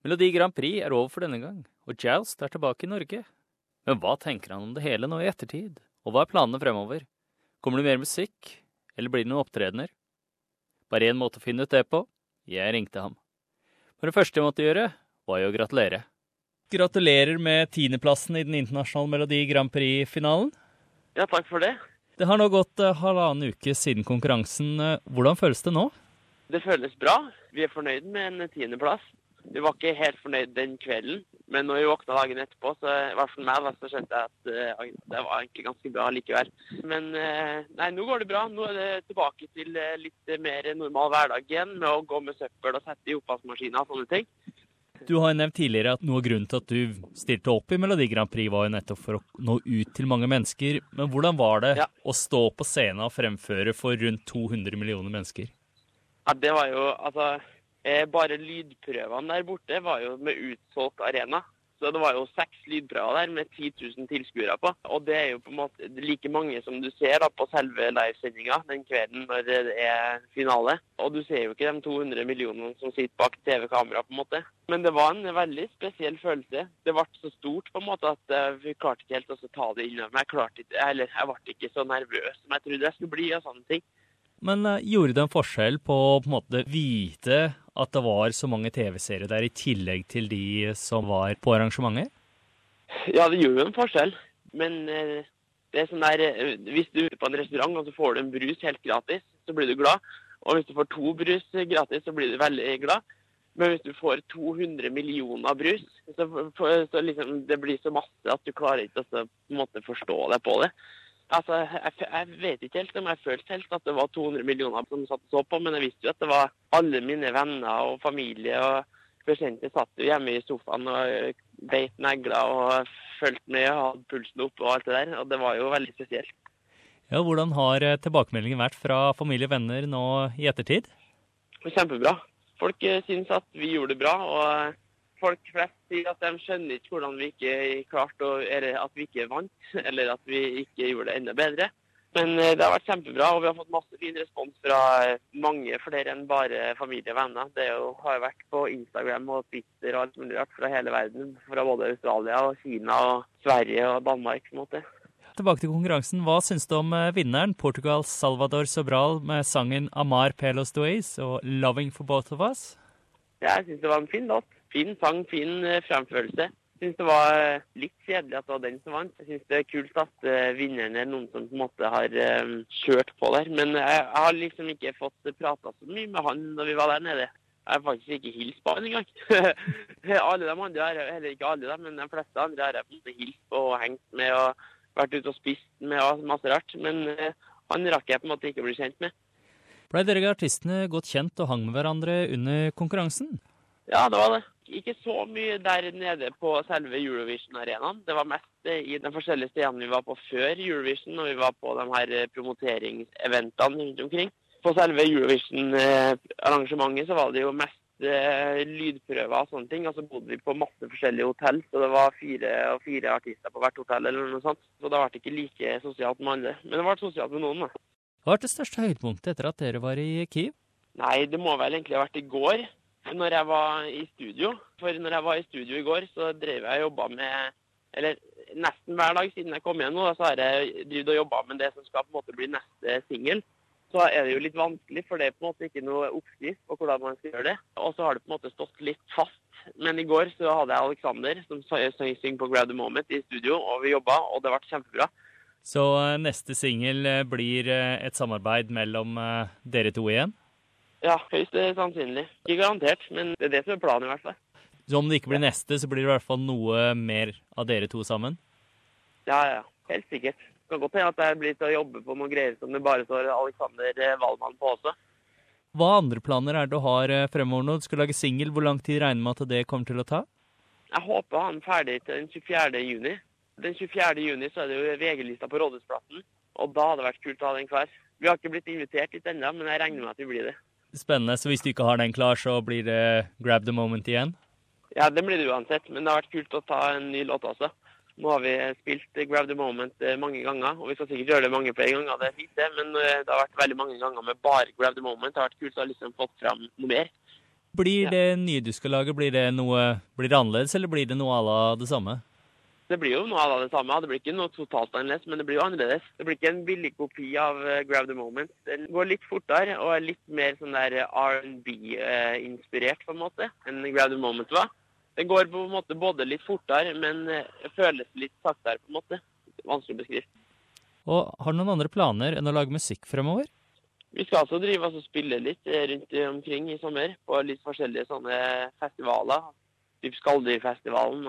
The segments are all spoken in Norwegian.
Melodi Grand Prix er over for denne gang, og Joust er tilbake i Norge. Men hva tenker han om det hele nå i ettertid? Og hva er planene fremover? Kommer det mer musikk, eller blir det noen opptredener? Bare en måte å finne ut det på. Jeg ringte ham. Men det første jeg måtte gjøre, var jo å gratulere. Gratulerer med 10. plassen i den internasjonale Melodi Grand Prix-finalen. Ja, takk for det. Det har nå gått 1,5 uke siden konkurransen. Hvordan føles det nå? Det føles bra. Vi er fornøyd med en 10. plass. Vi var ikke helt fornøyd den kvelden, men når vi våkna dagen etterpå, så i hvert fall meg, så skjønte jeg at det var egentlig ganske bra likevel. Men nei, nå går det bra. Nå er det tilbake til litt mer normal hverdag igjen, med å gå med søppel og sette i oppvaskmaskiner og sånne ting. Du har nevnt tidligere at noe av grunnen til at du stilte opp i Melodi Grand Prix var jo nettopp for å nå ut til mange mennesker. Men hvordan var det å stå på scenen og fremføre for rundt 200 millioner mennesker? Ja, det var jo, bare lydprøvene der borte var jo med utsolgt arena. Så det var jo 6 lydprøver der med 10 000 tilskuere på. Og det er jo på en måte like mange som du ser da på selve livesendingen den kvelden når det er finale. Og du ser jo ikke de 200 millionene som sitter bak TV-kamera på en måte. Men det var en veldig spesiell følelse. Det ble så stort på en måte at vi klarte ikke helt å ta det innover meg. Jeg ble ikke så nervøs som jeg trodde jeg skulle bli og sånne ting. Men gjorde det en forskjell på en måte vite at det var så mange TV-serier der i tillegg til de som var på arrangementet? Ja, det gjorde en forskjell. Men det er sånn der, hvis du er på en restaurant og så får du en brus helt gratis, så blir du glad. Og hvis du får 2 brus gratis, så blir du veldig glad. Men hvis du får 200 millioner brus, så liksom, det blir så masse at du klarer ikke å på en måte forstå det på det. Altså, jeg vet ikke helt om jeg følte helt at det var 200 millioner som satt og så på, men jeg visste jo at det var alle mine venner og familie og bekjente satt jo hjemme i sofaen og beit negler og fulgte med og hadde pulsen opp og alt det der, og det var jo veldig spesielt. Ja, hvordan har tilbakemeldingen vært fra familie og venner nå i ettertid? Kjempebra. Folk synes at vi gjorde det bra, og folk flest sier at de skjønner ikke hvordan vi ikke klarte, eller at vi ikke vant, eller at vi ikke gjorde det enda bedre. Men det har vært kjempebra, og vi har fått masse fin respons fra mange flere enn bare familie og venner. Det har jo vært på Instagram og Twitter og alt mulig rart fra hele verden, fra både Australia og Kina og Sverige og Danmark på en måte. Tilbake til konkurransen. Hva synes du om vinneren, Portugals Salvador Sobral, med sangen Amar Pelos Dois og Loving for Both of Us? Ja, jeg synes det var en fin låt. Fin sang, fin fremførelse. Jeg synes det var litt kjedelig at det var den som vant. Jeg synes det er kult at vinneren er noen som på en måte har kjørt på der. Men jeg har liksom ikke fått pratet så mye med han når vi var der nede. Jeg har faktisk ikke hilst på han engang. Alle de andre har, eller ikke alle men de fleste andre har jeg på en måte hilst på og hengt med og vært ute og spist med og masse rart. Men han rakk jeg på en måte ikke bli kjent med. Ble dere artistene godt kjent og hang med hverandre under konkurransen? Ja, det var det. Ikke så mye der nede på selve Eurovision-arenaen. Det var mest i de forskjellige stedene vi var på før Eurovision, og vi var på de her promoteringseventene rundt omkring. På selve Eurovision-arrangementet så var det jo mest lydprøver og sånne ting, og så bodde vi på masse forskjellige hotell, så det var 4 artister på hvert hotell eller noe sånt. Så det ble ikke like sosialt med alle, men det ble sosialt med noen da. Hva var det største høydepunktet etter at dere var i Kyiv? Nei, det må vel egentlig ha vært i går. Når jeg var i studio, for når jeg var i studio i går, så drev jeg og jobbet med, eller nesten hver dag siden jeg kom igjen nå, så har jeg drevet og jobbet med det som skal på en måte bli neste single. Så er det jo litt vanskelig, for det er på en måte ikke noe oppskrift på hvordan man skal gjøre det. Og så har det på en måte stått litt fast. Men i går så hadde jeg Alexander som synger på Grab the Moment i studio, og vi jobbet, og det ble kjempebra. Så neste single blir et samarbeid mellom dere to igjen? Ja, høyst sannsynlig. Ikke garantert, men det er det som er planen i hvert fall. Så om det ikke blir neste, så blir det i hvert fall noe mer av dere to sammen? Ja, helt sikkert. Det kan godt hende at jeg blir til å jobbe på noen greier som det bare står Alexander Wallmann på også. Hva andre planer er det du har fremover nå? Du skal lage single. Hvor lang tid regner med at det kommer til å ta? Jeg håper han er ferdig til den 24. juni. Den 24. juni så er det jo VG-lista på Rådhusplassen, og da hadde det vært kult å ha den klar. Vi har ikke blitt invitert dit enda, men jeg regner med at vi blir det. Spennende, så hvis du ikke har den klar, så blir det Grab the Moment igjen? Ja, det blir det uansett, men det har vært kult å ta en ny låt også. Nå har vi spilt Grab the Moment mange ganger, og vi skal sikkert gjøre det mange flere ganger, det er fint det, men det har vært veldig mange ganger med bare Grab the Moment. Det har vært kult å ha liksom fått frem noe mer. Blir det nye du skal lage, blir det annerledes, eller blir det noe à la det samme? Det blir jo noe av det samme. Det blir ikke noe totalt annerledes, men det blir jo annerledes. Det blir ikke en billig kopi av Grab the Moment. Den går litt fortere og er litt mer sånn der R&B-inspirert på en måte enn Grab the Moment var. Det går på en måte både litt fortere, men føles litt saktere på en måte. Vanskelig å beskrive. Og har du noen andre planer enn å lage musikk fremover? Vi skal altså drive og spille litt rundt omkring i sommer på litt forskjellige sånne festivaler. Typ Skalldyrfestivalen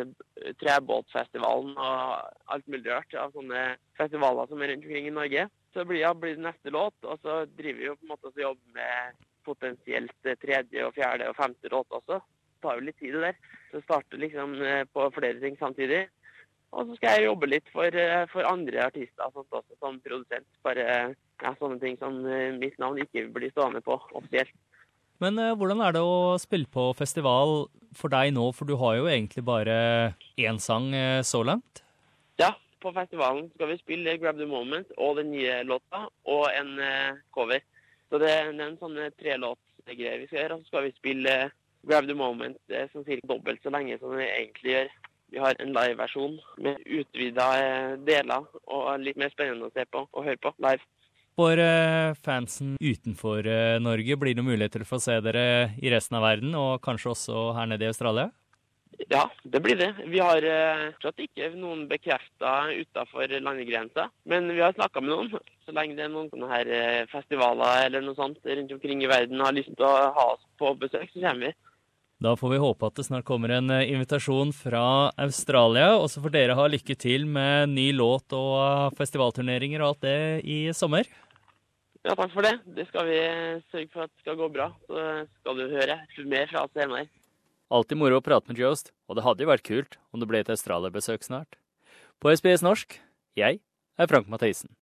og Trebåtfestivalen og alt mulig rart av sånne festivaler som rundt omkring i Norge. Så blir det neste låt, og så driver vi jo på en måte og jobber med potensielt tredje og fjerde og femte låt også. Det tar jo litt tid det der. Så starter liksom på flere ting samtidig. Og så skal jeg jobbe litt for andre artister sånt også, som produsent. Bare sånne ting som mitt navn ikke blir stående på offisielt. Men hvordan er det å spille på festival for deg nå, for du har jo egentlig bare én sang så langt? Ja, på festivalen skal vi spille Grab the Moment og den nye låta, og en cover. Så det er en sånn 3-låtsgreie vi skal gjøre, og så skal vi spille Grab the Moment som cirka dobbelt så lenge som vi egentlig gjør. Vi har en live-versjon med utvidede deler og litt mer spennende å se på og høre på live. For fansen utenfor Norge, blir det muligheter for å se dere i resten av verden, og kanskje også her nede i Australia? Ja, det blir det. Vi har fortsatt ikke noen bekreftet utenfor landegrensa, men vi har snakket med noen. Så lenge det er noen sånne her festivaler eller noe sånt rundt omkring i verden har lyst til å ha oss på besøk, så kommer vi. Da får vi håpe at det snart kommer en invitasjon fra Australia, og så får dere ha lykke til med ny låt og festivalturneringer og alt det i sommer. Ja, takk for det. Det skal vi sørge for at det skal gå bra. Så skal du høre mer fra oss senere. Alltid moro å prate med Jost, og det hadde jo vært kult om det ble et Australia-besøk snart. På SBS Norsk, jeg er Frank Mathisen.